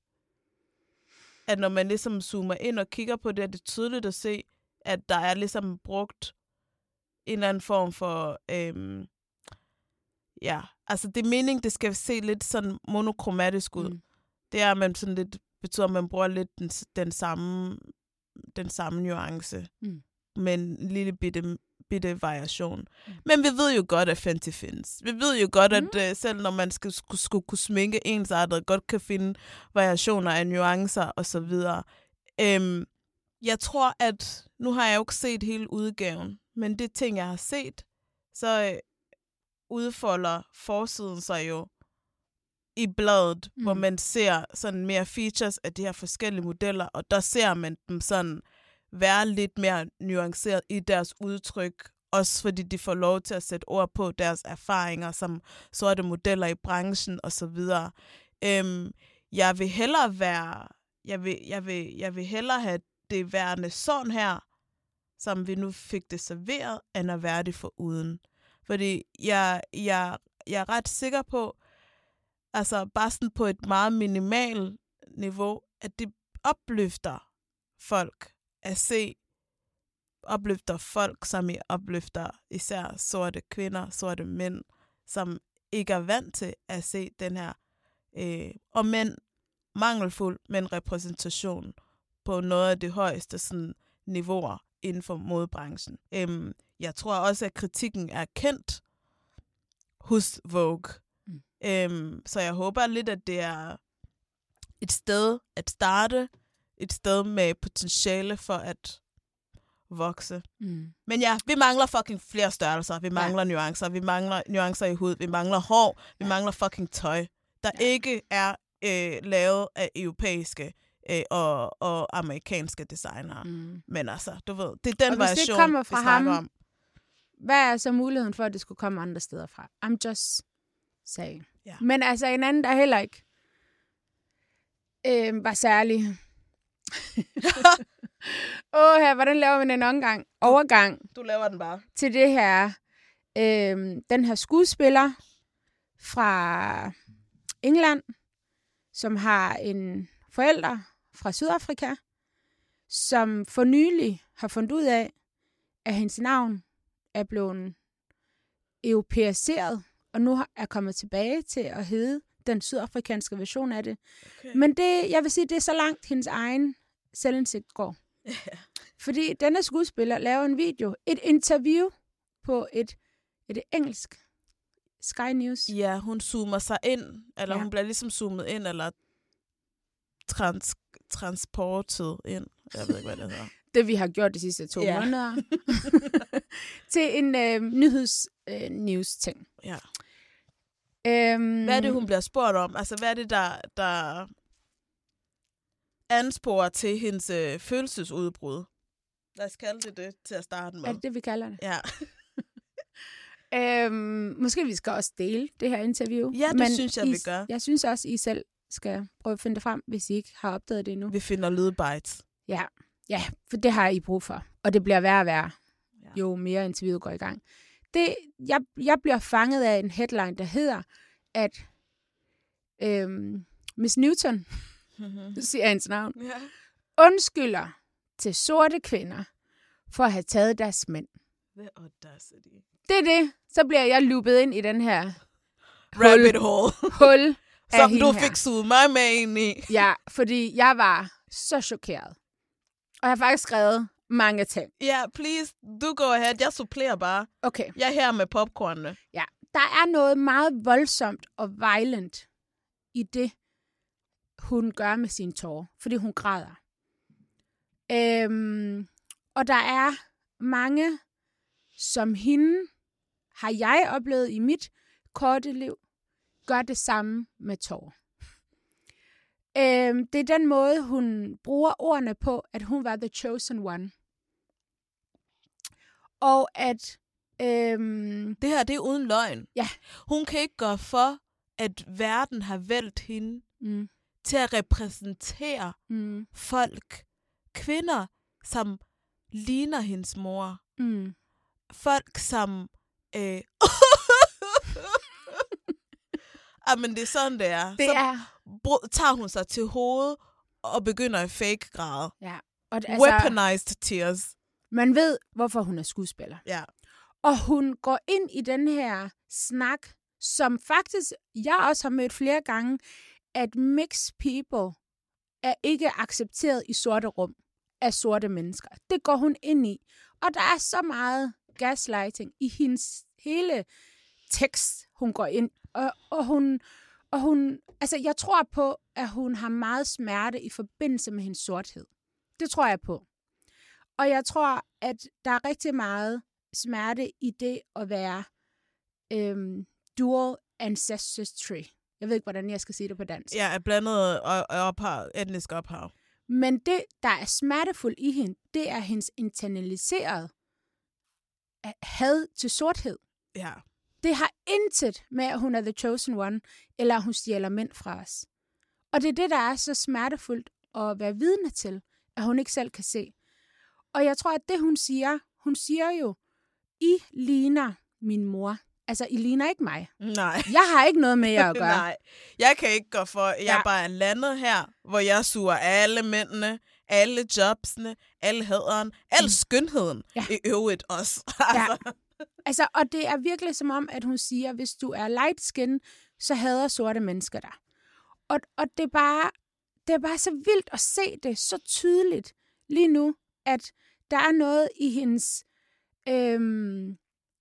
at når man ligesom zoomer ind og kigger på det, er det tydeligt at se, at der er ligesom brugt en eller anden form for, øhm, ja, altså det er meningen, det skal se lidt sådan monokromatisk ud. Mm. Det er, at man sådan lidt, betyder, at man bruger lidt den, den samme, den samme nuance, mm. med en lille bitte, bitte variation. Mm. Men vi ved jo godt, at Fenty findes. Vi ved jo godt, mm. at uh, selv når man skal, skulle, skulle kunne sminke ensartet, godt kan finde variationer af nuancer og så videre. Øhm, Jeg tror, at nu har jeg jo ikke set hele udgaven, men det ting, jeg har set, så øh, udfolder forsiden sig jo i bladet, mm. hvor man ser sådan mere features af de her forskellige modeller, og der ser man dem sådan være lidt mere nuanceret i deres udtryk, også fordi de får lov til at sætte ord på deres erfaringer som sorte modeller i branchen og så videre. Øhm, jeg vil hellere være, jeg vil, jeg vil, jeg vil hellere have det værende sådan her, som vi nu fik det serveret, end at være det foruden. Fordi jeg, jeg, jeg er ret sikker på, altså bare sådan på et meget minimalt niveau, at det opløfter folk at se, opløfter folk, som I opløfter især sorte kvinder, sorte mænd, som ikke er vant til at se den her, øh, og mænd mangelfuld, men repræsentation på noget af det højeste sådan, niveauer inden for modebranchen. Øhm, jeg tror også, at kritikken er kendt hos Vogue. Mm. Øhm, så jeg håber lidt, at det er et sted at starte, et sted med potentiale for at vokse. Mm. Men ja, vi mangler fucking flere størrelser, vi mangler ja. nuancer, vi mangler nuancer i hud, vi mangler hår, vi ja. mangler fucking tøj, der ja. ikke er øh, lavet af europæiske og, og amerikanske designere. Mm. Men altså, du ved, det er den og variation, det kommer fra vi snakker ham, om. hvad er så muligheden for, at det skulle komme andre steder fra? I'm just saying. Ja. Men altså en anden, der heller ikke øh, var særlig. Åh, her, hvordan laver man en omgang? overgang Du laver den bare. til det her, øh, den her skuespiller fra England, som har en forælder fra Sydafrika, som for nylig har fundet ud af, at hendes navn er blevet europæiseret, og nu er kommet tilbage til at hedde den sydafrikanske version af det. Okay. Men det, jeg vil sige, det er så langt hendes egen selvindsigt går. Yeah. Fordi denne skuespiller laver en video, et interview på et, et engelsk Sky News. Ja, hun zoomer sig ind, eller Ja. hun bliver ligesom zoomet ind, eller trans, transportet ind. Jeg ved ikke, hvad det hedder. Det vi har gjort de sidste to Ja. måneder. til en øh, nyheds-news-ting. Ja. Øhm, Hvad er det, hun bliver spurgt om? Altså, hvad er det, der, der ansporer til hendes øh, følelsesudbrud? Lad os kalde det det til at starte med. Er det det, vi kalder det? Ja. Øhm, måske vi skal også dele det her interview. Ja, det synes jeg, I, vi gør. Jeg synes også, I selv skal prøve at finde det frem, hvis I ikke har opdaget det endnu. Vi finder lydbites. Ja, ja, for det har I brug for. Og det bliver værre og værre, Ja. jo mere interviewet går i gang. Det, jeg, jeg bliver fanget af en headline, der hedder, at øhm, Miss Newton, Mm-hmm. du siger hendes navn, Ja. undskylder til sorte kvinder for at have taget deres mænd. The audacity. Det er det. Så bliver jeg loopet ind i den her Rabbit hole. hul af Som hende du her. fik suget mig med ind i. Ja, fordi jeg var så chokeret. Og jeg har faktisk skrevet mange ting. Ja, yeah, please, du go ahead. Jeg supplerer bare. Okay. Jeg er her med popcornene. Ja, der er noget meget voldsomt og violent i det, hun gør med sine tårer, fordi hun græder. Øhm, og der er mange, som hende, har jeg oplevet i mit korte liv, gør det samme med tårer. Øhm, det er den måde, hun bruger ordene på, at hun var the chosen one. Og at øhm, Det her, det er uden løgn. Ja. Hun kan ikke gøre for, at verden har valgt hende mm, til at repræsentere mm, folk, kvinder, som ligner hendes mor. mm. Folk, som... Øh... ah, men det er sådan, det er. Det Så er br- tager hun sig til hovedet og begynder i fake grad. ja. Og det, Altså, altså, weaponized tears. man ved, hvorfor hun er skuespiller. Ja. Og hun går ind i den her snak, som faktisk jeg også har mødt flere gange, at mixed people er ikke accepteret i sorte rum af sorte mennesker. Det går hun ind i. Og der er så meget gaslighting i hendes hele tekst, hun går ind. Og, og hun, og hun, altså jeg tror på, at hun har meget smerte i forbindelse med hendes sorthed. Det tror jeg på. Og jeg tror, at der er rigtig meget smerte i det at være øhm, dual ancestry. Jeg ved ikke, hvordan jeg skal sige det på dansk. Ja, er blandet og, og ophav, etnisk ophav. Men det, der er smertefuldt i hende, det er hendes internaliserede had til sorthed. Ja. Det har intet med, at hun er the chosen one, eller at hun stjæler mænd fra os. Og det er det, der er så smertefuldt at være vidne til, at hun ikke selv kan se. Og jeg tror, at det, hun siger, hun siger jo, I ligner min mor. Altså, I ligner ikke mig. Nej. Jeg har ikke noget med jer at gøre. Nej. Jeg kan ikke gå for, jeg Ja. ja. bare er landet her, hvor jeg suger alle mændene, alle jobsene, alle haderen, al mm. skønheden Ja. i øvrigt også. Ja. altså. Altså, og det er virkelig som om, at hun siger, hvis du er light skin, så hader sorte mennesker dig. Og, og det, er bare, det er bare så vildt at se det så tydeligt lige nu, at der er noget i hendes, øhm,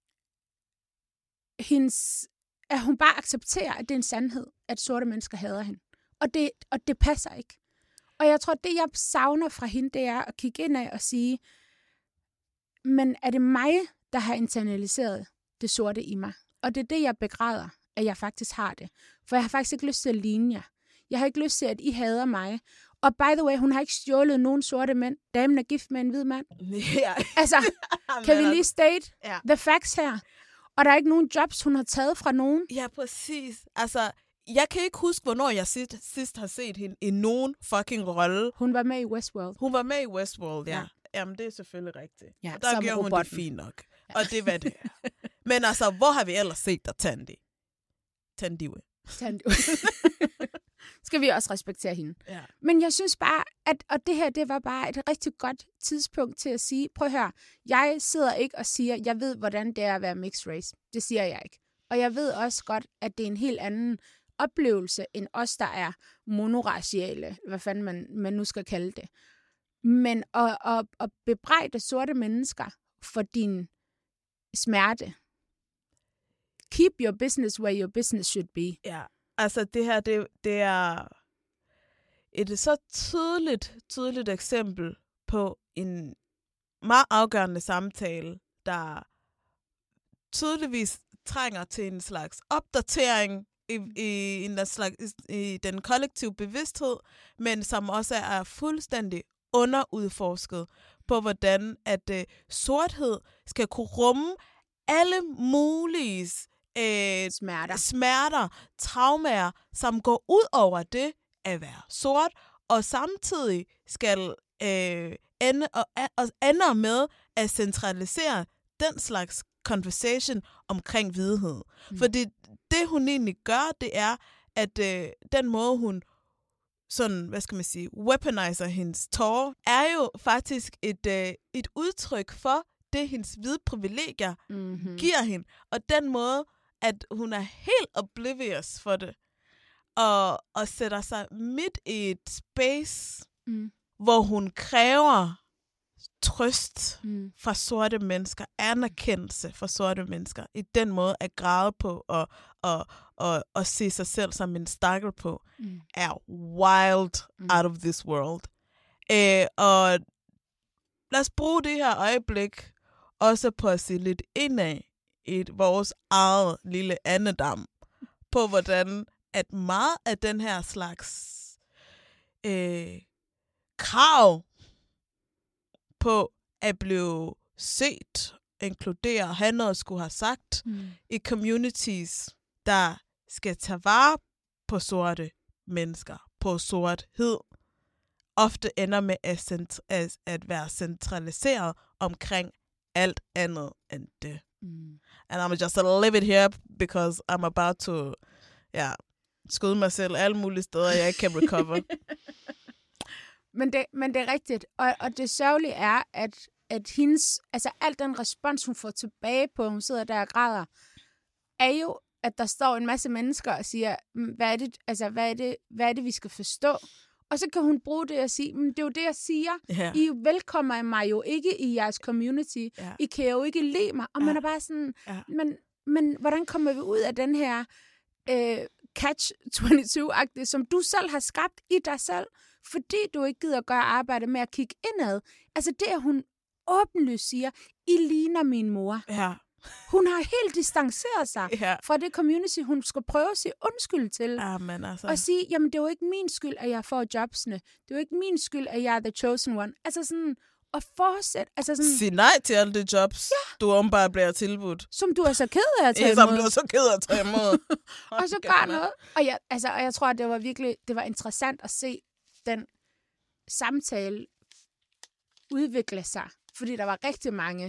hendes, at hun bare accepterer, at det er en sandhed, at sorte mennesker hader hende. Og det, og det passer ikke. Og jeg tror, at det, jeg savner fra hende, det er at kigge ind af og sige, men er det mig, der har internaliseret det sorte i mig? Og det er det, jeg begræder, at jeg faktisk har det. For jeg har faktisk ikke lyst til at ligne jer. Jeg har ikke lyst til, at I hader mig. Og by the way, hun har ikke stjålet nogen sorte mænd. Damen er gift med en hvid mand. Ja. Altså, kan vi lige state ja. the facts her? Og der er ikke nogen jobs, hun har taget fra nogen. Ja, præcis. Altså, jeg kan ikke huske, hvornår jeg sidst, sidst har set hende i nogen fucking rolle. Hun var med i Westworld. Hun var med i Westworld, ja. ja. Jamen, det er selvfølgelig rigtigt. Ja, og der gjorde hun det fint nok. Ja. Og det var det. Men altså, hvor har vi ellers set dig, Tandy? Tandiwe. Tandiwe. Skal vi også respektere hende. Ja. Men jeg synes bare, at og det her, det var bare et rigtig godt tidspunkt til at sige, prøv at høre, jeg sidder ikke og siger, jeg ved, hvordan det er at være mixed race. Det siger jeg ikke. Og jeg ved også godt, at det er en helt anden oplevelse, end os, der er monoraciale, hvad fanden man, man nu skal kalde det. Men at, at, at bebrejde sorte mennesker for din smerte. Keep your business where your business should be. Ja, altså det her, det, det er et så tydeligt, tydeligt eksempel på en meget afgørende samtale, der tydeligvis trænger til en slags opdatering i, i, en slags, i den kollektive bevidsthed, men som også er fuldstændig underudforsket på, hvordan at uh, sorthed skal kunne rumme alle mulige uh, smerter. smerter, traumer, som går ud over det at være sort, og samtidig skal uh, ende, og, og ender med at centralisere den slags conversation omkring hvidhed. Mm. Fordi det, hun egentlig gør, det er, at uh, den måde, hun sådan, hvad skal man sige, weaponizer hendes tårer, er jo faktisk et, øh, et udtryk for det, hendes hvide privilegier mm-hmm. giver hende. Og den måde, at hun er helt oblivious for det, og, og sætter sig midt i et space, mm. hvor hun kræver trøst mm. fra sorte mennesker, anerkendelse fra sorte mennesker, i den måde at græde på og, og, og, og se sig selv som en stakkel på, mm. er wild mm. out of this world. Æ, og lad os bruge det her øjeblik også på at se lidt indad i vores eget lille andedam, på hvordan at meget af den her slags øh, krav på at blive set, inkludere, have noget skulle have sagt mm. i communities, der skal tage vare på sorte mennesker, på sorthed, ofte ender med at, cent- at, at være centraliseret omkring alt andet end det. Mm. And I'm just gonna leave it here, because I'm about to yeah, skyde mig selv alle mulige steder, jeg ikke kan recover. Men det, men det er rigtigt, og, og det sørgelige er, at, at hendes, altså al den respons, hun får tilbage på, hun sidder der og græder, er jo, at der står en masse mennesker og siger, hvad er det, altså, hvad er det, hvad er det vi skal forstå? Og så kan hun bruge det og sige, det er jo det, jeg siger. Yeah. I velkommer mig jo ikke i jeres community. Yeah. I kan jo ikke lide mig. Og yeah. man er bare sådan, yeah. men, men hvordan kommer vi ud af den her øh, catch toogtyve-agtige, som du selv har skabt i dig selv, fordi du ikke gider gøre arbejde med at kigge indad. Altså det, at hun åbenlyst siger, I ligner min mor. Ja. Hun har helt distanceret sig ja. fra det community, hun skal prøve at sige undskyld til. Ja, men altså. Og sige, jamen det er jo ikke min skyld, at jeg får jobsene. Det er jo ikke min skyld, at jeg er the chosen one. Altså sådan, at fortsætte. Altså sådan, sig nej til alle de jobs, ja. du åbenbart bliver tilbudt. Som du er så ked af at tage ja, imod. som du er så ked af at tage imod. Og så gør noget. Og jeg, altså, og jeg tror, at det var virkelig, det var interessant at se den samtale udvikle sig. Fordi der var rigtig mange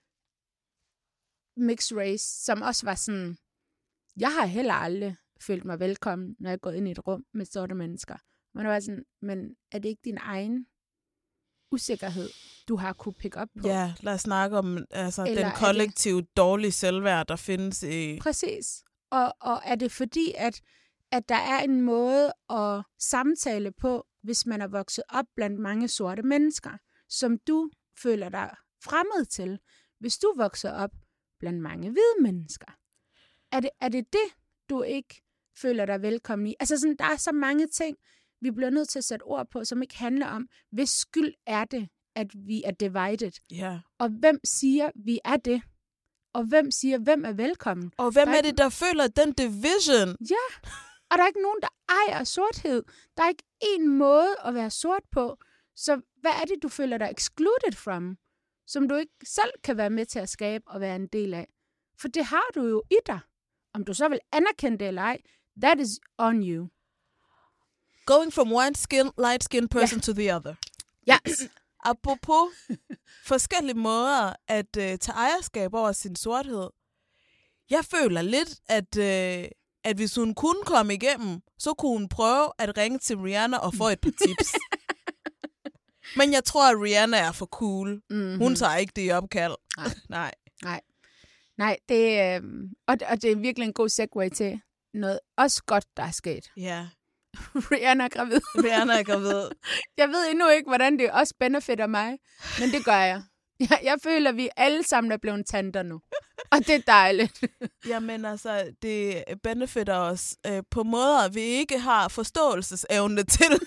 mixed race, som også var sådan, jeg har heller aldrig følt mig velkommen, når jeg er gået ind i et rum med sorte mennesker. Men det var sådan, men er det ikke din egen usikkerhed, du har kunne pick up på? Ja, lad os snakke om altså, den kollektive det... dårlige selvværd, der findes i... Præcis. Og, og er det fordi, at, at der er en måde at samtale på, hvis man er vokset op blandt mange sorte mennesker, som du føler dig fremmed til, hvis du vokser op blandt mange hvide mennesker? Er det, er det det, du ikke føler dig velkommen i? Altså sådan, der er så mange ting, vi bliver nødt til at sætte ord på, som ikke handler om, hvis skyld er det, at vi er divided? Yeah. Og hvem siger, vi er det? Og hvem siger, hvem er velkommen? Og hvem der er det, der føler den division? Ja, og der er ikke nogen, der ejer sorthed. Der er ikke én måde at være sort på. Så hvad er det, du føler dig excluded from, som du ikke selv kan være med til at skabe og være en del af? For det har du jo i dig. Om du så vil anerkende det eller ej, that is on you. Going from one skin, light-skinned person yeah. to the other. Yes. Apropos forskellige måder at uh, tage ejerskab over sin sorthed. Jeg føler lidt, at, uh, at hvis hun kunne komme igennem, så kunne hun prøve at ringe til Rihanna og få et par tips. Men jeg tror, at Rihanna er for cool. Mm-hmm. Hun tager ikke det opkald. Nej. Nej. Nej. Nej, det er, øh, og, og det er virkelig en god segue til noget også godt, der er sket. Ja. Yeah. Rihanna er gravid. Rihanna er gravid. Jeg ved endnu ikke, hvordan det også benefitter mig, men det gør jeg. Jeg, jeg føler, at vi alle sammen er blevet tanter nu. Og det er dejligt. Jamen altså, det benefitter os øh, på måder, vi ikke har forståelsesevne til.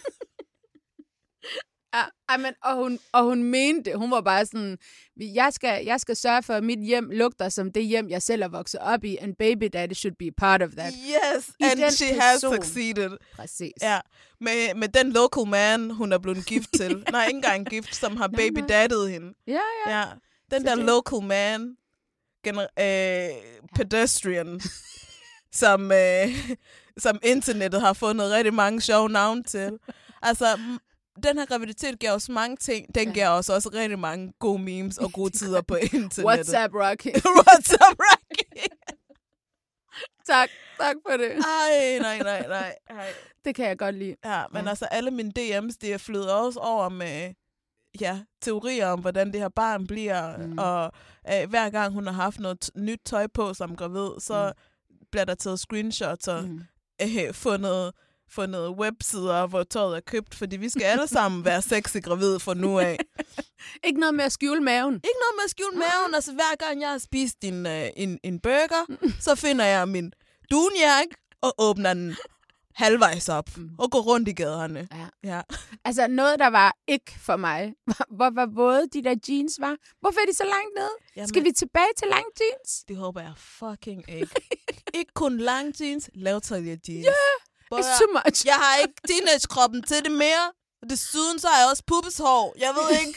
Ja, amen, og, hun, og hun mente, hun var bare sådan, jeg skal, jeg skal sørge for, at mit hjem lugter som det hjem, jeg selv er vokset op i, and baby daddy should be part of that. Yes, I and she person. has succeeded. Præcis. Ja, med, med den local man, hun er blevet gift til. Nej, ikke engang gift, som har baby daddet hende. Ja, ja. ja. Den så der det. local man, gener- øh, pedestrian, som, øh, som internettet har fundet rigtig mange sjove navne til. Altså, den her graviditet giver os mange ting. Den ja. giver os også rigtig mange gode memes og gode tider på internettet. WhatsApp Rocky. WhatsApp Rocky. tak, tak for det. Ej, nej, nej, nej, nej. Det kan jeg godt lide. Ja, men ja. altså alle mine D M's, de er flydet også over med ja, teorier om, hvordan det her barn bliver. Mm. Og øh, hver gang hun har haft noget t- nyt tøj på som gravid, så mm. bliver der taget screenshots og mm. øh, fundet... fundet websider, hvor tøjet er købt, fordi vi skal alle sammen være sexy gravide fra nu af. Ikke noget med at skjule maven. Ikke noget med at skjule maven. Altså, hver gang jeg har spist en, uh, en, en burger, så finder jeg min dunjakke og åbner den halvvejs op mm. og går rundt i gaderne. Ja. Ja. Altså, noget, der var ikke for mig, hvor, hvor våde de der jeans var. Hvorfor er de så langt nede? Jamen, skal vi tilbage til lang jeans? Det håber jeg fucking ikke. Ikke kun lang jeans, lavtøjlige jeans. Ja! Yeah. It's too much. Jeg har ikke teenage-kroppen til det mere. Desuden så har jeg også pubeshår. Jeg ved ikke.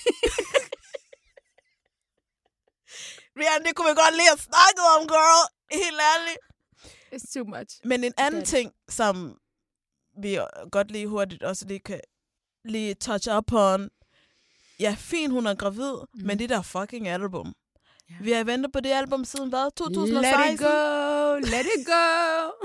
Rihanna, det kunne vi godt lige have snakket om, girl. Helt ærligt. It's too much. Men en anden ting, som vi godt lige hurtigt også lige kan lige touch up on. Ja, fint, hun er gravid, mm. men det der fucking album. Yeah. Vi har ventet på det album siden hvad? to tusind og seksten? Let it go, let it go.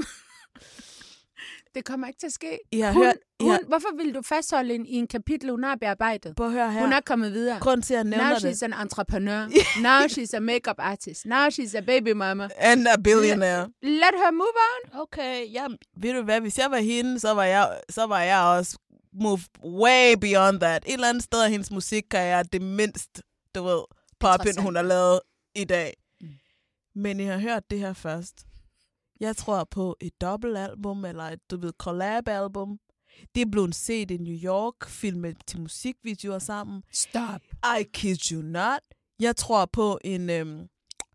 Det kommer ikke til at ske. I har hun, hørt, I hun, har... Hvorfor vil du fastholde en, i en kapitel, hun har bearbejdet? Prøv at høre her. Hun er kommet videre. Grund til at nævne Now det. she's an entrepreneur. Now she's a makeup artist. Now she's a baby mama. And a billionaire. Let, let her move on. Okay, ja, ved du hvad? Hvis jeg var hende, så var jeg, så var jeg også move way beyond that. Et eller andet sted af hendes musikkarriere det mindst, du ved, pop-in, hun har lavet i dag. Mm. Men I har hørt det her først. Jeg tror på et dobbeltalbum, eller et, du ved, collab-album. Det er blevet set i New York, filmet til musikvideoer sammen. Stop. I kid you not. Jeg tror på en, øhm,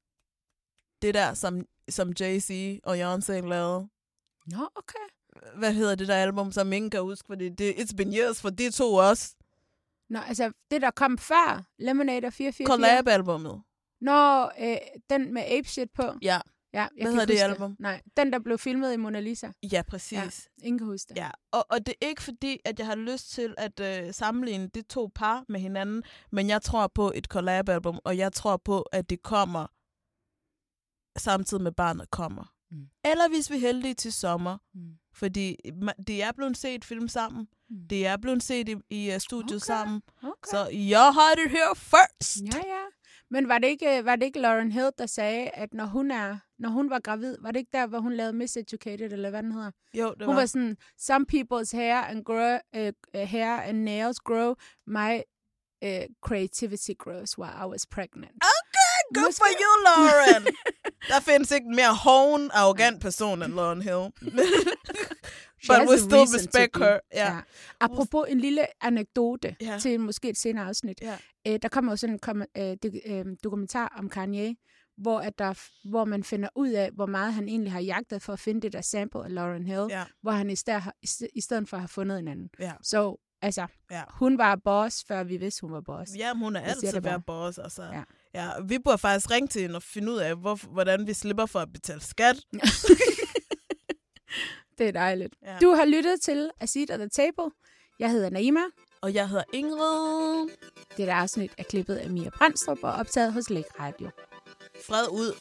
det der, som, som Jay-Z og Beyoncé lavede. Nå, okay. Hvad hedder det der album, som ingen kan huske, fordi det It's Been Years for de to også. Nå, altså det der kom før, Lemonade og fire fire fire. Collab-albummet. Nå, øh, den med Ape Shit på. Ja. Ja, jeg Hvad hedder det album? Det. Nej, den der blev filmet i Mona Lisa. Ja, præcis. Ja, ingen kan huske det. Ja, og, og det er ikke fordi, at jeg har lyst til at øh, sammenligne de to par med hinanden, men jeg tror på et collab-album, og jeg tror på, at det kommer samtidig med barnet kommer. Mm. Eller hvis vi er heldige til sommer, mm. fordi det er blevet set film sammen, mm. det er blevet set i, i uh, studiet okay. sammen, okay. Så jeg har det her first. Ja, ja. Men var det ikke var det ikke Lauryn Hill, der sagde, at når hun er når hun var gravid, var det ikke der, hvor hun lavede Miseducated, eller hvad den hedder? Jo, det var. Hun var sådan, some people's hair and grow, uh, hair and nails grow, my uh, creativity grows while I was pregnant. Okay, good for you, Lauren. Der findes ikke en mere hoven, arrogant person end Lauryn Hill. But we still respect her. Yeah. Ja. Apropos en lille anekdote yeah. til måske et senere afsnit. Yeah. Æ, der kommer jo sådan en kom, øh, det, øh, dokumentar om Kanye, hvor, at der, hvor man finder ud af, hvor meget han egentlig har jagtet for at finde det der sample af Lauryn Hill, Ja. hvor han i stedet, i stedet for at have fundet en anden. Ja. Så altså, Ja. hun var boss, før vi vidste, hun var boss. Ja, hun er Jeg siger altid det bare. været boss. Altså. Ja. Ja, vi burde faktisk ringe til hende og finde ud af, hvor, hvordan vi slipper for at betale skat. Det er dejligt. Ja. Du har lyttet til A Seat at the Table. Jeg hedder Naima. Og jeg hedder Ingrid. Det der afsnit er klippet af Mia Brandstrup og optaget hos Læk Radio. Fred ud.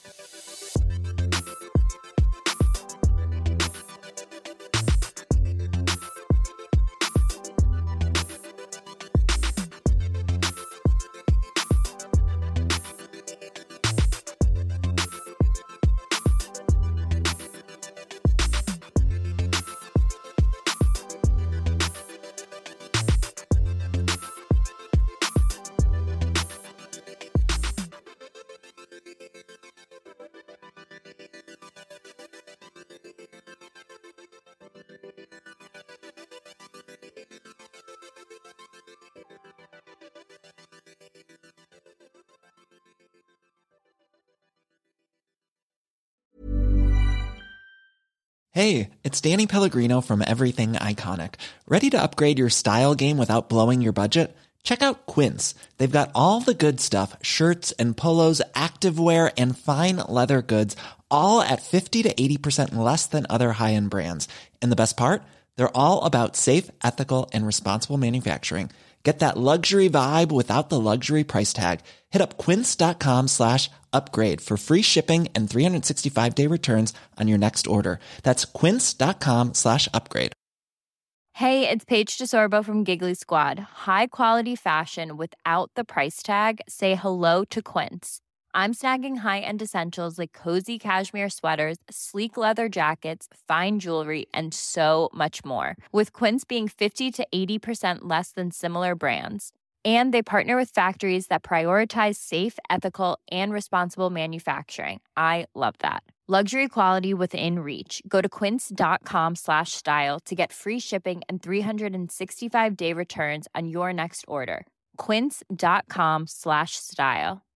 Hey, it's Danny Pellegrino from Everything Iconic. Ready to upgrade your style game without blowing your budget? Check out Quince. They've got all the good stuff, shirts and polos, activewear, and fine leather goods, all at fifty to eighty percent less than other high-end brands. And the best part? They're all about safe, ethical, and responsible manufacturing. Get that luxury vibe without the luxury price tag. Hit up quince.com slash upgrade for free shipping and three sixty-five day returns on your next order. That's quince.com slash upgrade. Hey, it's Paige DeSorbo from Giggly Squad. High quality fashion without the price tag. Say hello to Quince. I'm snagging high-end essentials like cozy cashmere sweaters, sleek leather jackets, fine jewelry, and so much more. With Quince being fifty to eighty percent less than similar brands. And they partner with factories that prioritize safe, ethical, and responsible manufacturing. I love that. Luxury quality within reach. Go to quince.com slash style to get free shipping and three sixty-five day returns on your next order. Quince.com slash style.